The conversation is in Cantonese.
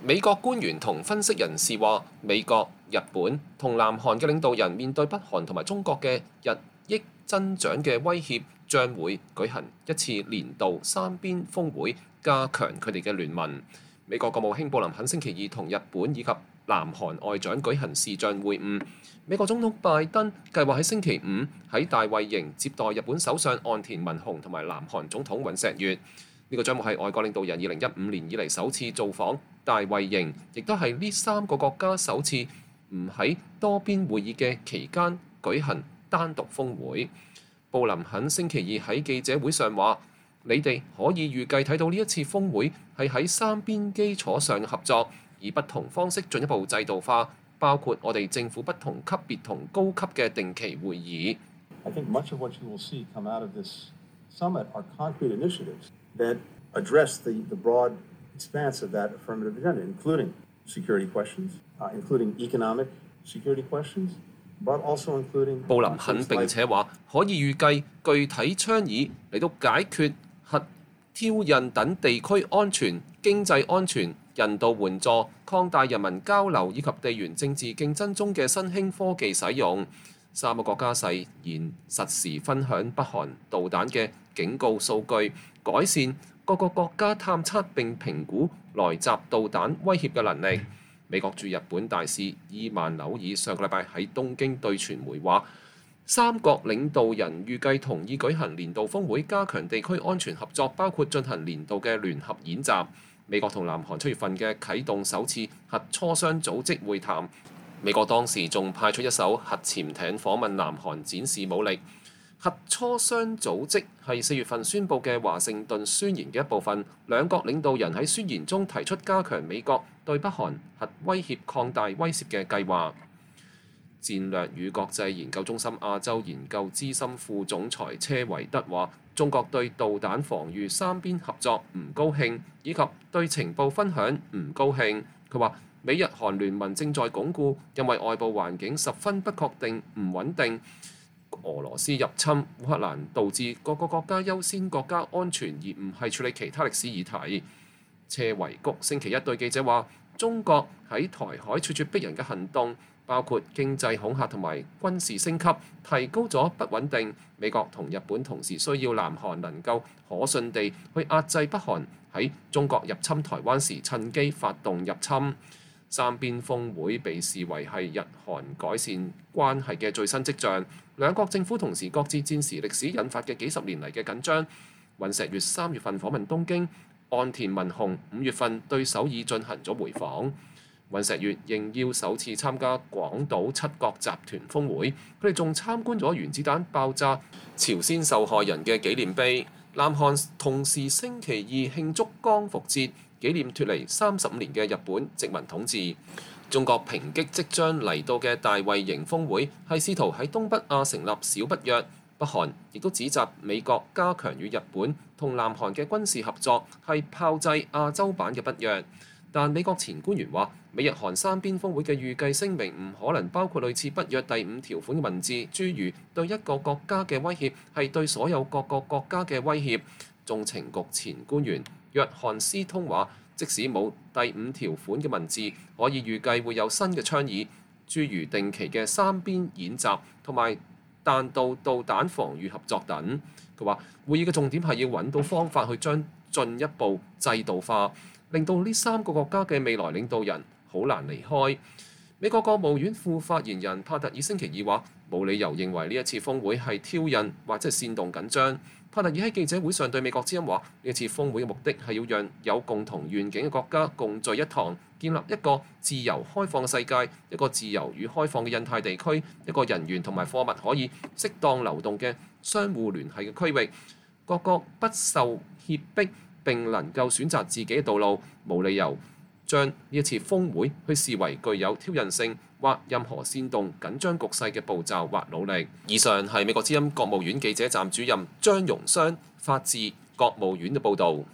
美國官員同分析人士話，美國、日本同南韓嘅領導人面對北韓同埋中國嘅日益增長嘅威脅，將會舉行一次年度三邊峰會，加強佢哋嘅聯盟。美國國務卿布林肯星期二同日本以及南韓外長舉行視像會晤。美國總統拜登計劃喺星期五喺大衛營接待日本首相岸田文雄同埋南韓總統尹錫悅。呢個將會係外國領導人2015年以嚟首次造訪大衛營，亦都係呢三個國家首次唔喺多邊會議嘅期間舉行單獨峰會。布林肯星期二喺記者會上話：你哋可以預計睇到呢一次峰會係喺三邊基礎上合作，以不同方式進一步制度化，包括我哋政府不同級別同高級嘅定期會議。 I think much of what you will see come out of this summit are concrete initiatives that address the broad expanse of that affirmative agenda, including security questions, including economic security questions, but also including 布林肯並且話可以預計具體倡議嚟到解決核挑釁等地區安全、經濟安全、人道援助、擴大人民交流以及地緣政治競爭中嘅新興科技使用。三個國家誓言實時分享北韓導彈嘅警告數據，改善各個國家探測並評估來襲導彈威脅嘅能力。美國駐日本大使伊萬紐爾上個禮拜喺東京對傳媒話，三國領導人預計同意舉行年度峰會，加強地區安全合作，包括進行年度嘅聯合演習。美國同南韓7月份嘅啟動首次核磋商組織會談，美國當時仲派出一艘核潛艇訪問南韓，展示武力。核磋商組織係4月份宣布嘅華盛頓宣言嘅一部分，兩國領導人喺宣言中提出加強美國對北韓核威脅擴大威懾嘅計劃。戰略與國際研究中心亞洲研究資深副總裁車維德話：中國對導彈防禦三邊合作唔高興，以及對情報分享唔高興。佢話：美日韓聯盟正在鞏固，因為外部環境十分不確定、唔穩定。俄羅斯入侵烏克蘭，導致各個國家優先國家安全，而唔係處理其他歷史議題。車維谷星期一對記者話：中國喺台海處處逼人嘅行動，包括經濟恐嚇同埋軍事升級，提高咗不穩定。美國同日本同時需要南韓能夠可信地去壓制北韓喺中國入侵台灣時趁機發動入侵。三邊峰會被視為係日韓改善關係嘅最新跡象。兩國政府同時各自戰時歷史引發嘅幾十年嚟嘅緊張。尹錫悅3月份訪問東京，岸田文雄5月份對首爾進行咗回訪。尹錫悅應邀首次參加廣島七國集團峰會，佢哋仲參觀咗原子彈爆炸朝鮮受害人嘅紀念碑。南韓同時星期二慶祝光復節，紀念脫離35年嘅日本殖民統治。中國抨擊即將嚟到嘅大衛營峰會係試圖喺東北亞成立小北約。北韓亦都指責美國加強與日本同南韓嘅軍事合作係炮製亞洲版嘅北約。但美國前官員話，美日韓三邊峰會嘅預計聲明唔可能包括類似北約第5條款嘅文字，諸如對一個國家嘅威脅係對所有各個國家嘅威脅。中情局前官員約翰斯通話，即使冇第5條款嘅文字，可以預計會有新嘅倡議，諸如定期嘅三邊演習同埋彈道導彈防禦合作等。佢話會議嘅重點係要揾到方法去將進一步制度化，令到呢3個國家嘅未來領導人好難離開。美國國務院副發言人帕特爾星期二話，冇理由認為呢一次峰會係挑釁或者煽動緊張。帕特爾喺記者會上對美國之音話，呢一次峰會嘅目的係要讓有共同願景嘅國家共聚一堂，建立一個自由開放嘅世界，一個自由與開放嘅印太地區，一個人員同埋貨物可以適當流動嘅相互聯繫嘅區域。各國不受脅迫並能夠選擇自己嘅道路，冇理由將呢一次峰會去視為具有挑釁性或任何煽動緊張局勢嘅步驟或努力。以上係美國之音國務院記者站主任張容湘發自國務院嘅報導。